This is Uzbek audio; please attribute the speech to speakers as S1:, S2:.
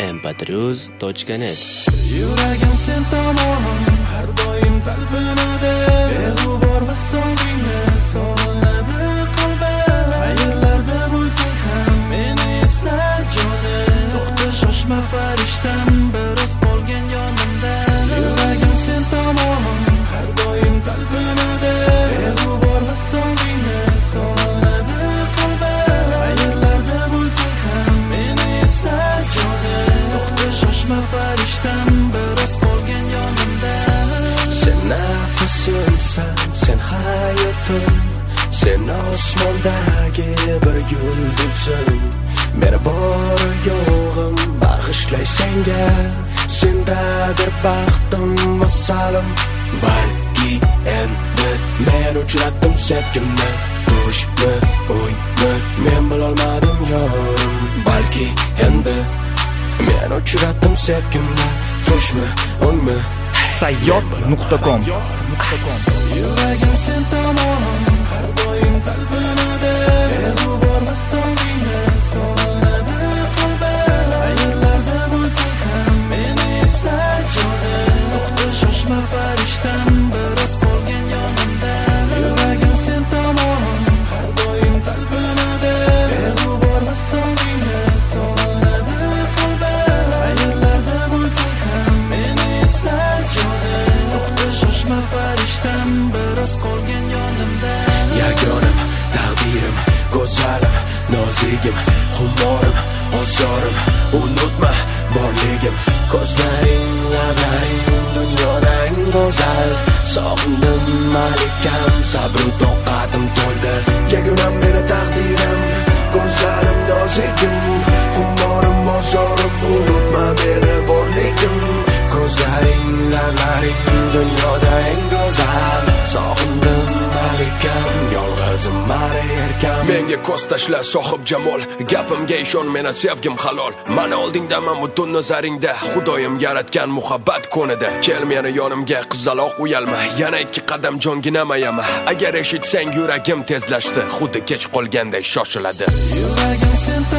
S1: mp3uz.net.
S2: Yuragim sen tomonim har doim talpinadi, beg'ubor va so'ngingni sog'inadi qalbim. Qayerlarda bo'lsang ham meni esla jonim, to'xta shoshma farishtam, biroz qolgan yonimda. Yuragim sen tomonim har doim talpinadi, beg'ubor va so'ngingni sog'inadi qalbim. Qayerlarda bo'lsang ham meni esla jonim, to'xta shoshma farishtam, biroz qolgan yonimda.
S3: Sen nafasimsan, sen hayotim, sen osmondagi bir yulduzim. Meni bor yo'g'im bag'ishlay senga, sendadir baxtim va salim. Balki endi men uchratdim sevgimni, tushmi, o'ymi men bilolmadim yorim. Balki endi men uchratdim sevgimni, tushmi, o'ymi
S4: sayyod.com.
S2: Yuragim sen tomonim har doim talpinadi, beg'ubor va so'ngingni sog'inadi qalbim. Qayerlarda bo'lsang ham meni esla jonim, to'xta shoshma farishtam, biroz qolgan yonimda. Yuragim sen tomonim har doim talpinadi, beg'ubor va so'ngingni sog'inadi qalbim. Qayerlarda bo'lsang ham meni esla jonim, to'xta shoshma farishtam, biroz qolgan yonimda.
S3: yagonim, taqdirim, go'zalim, nozigim, xumorim, ozorim, unutma borligim. Ko'zlaring, lablaring, dunyodang go'zal. Sog'indim malikam, sabru toqatim to'ldi. Yagonam meni taqdirim, go'zalim, nozigim, xumorim, ozorim, unutma meni borligim. Ko'zlaring, lablaring, dunyodang go'zal. Sog'indim malikam, yolg'izim mari erkam. Menga ko'z tashla sohib jamol, gapimga ishon, meni sevgim halol. Mana oldingdaman butun nazaringda, Xudoyim yaratgan muhabbat ko'nida. Kel meni yonimga, qizaloq uyalma, yana 2 qadam jonginama. Agar eshitsang yuragim tezlashdi, xuddi kech qolganday shoshiladi.
S2: Yuragim sen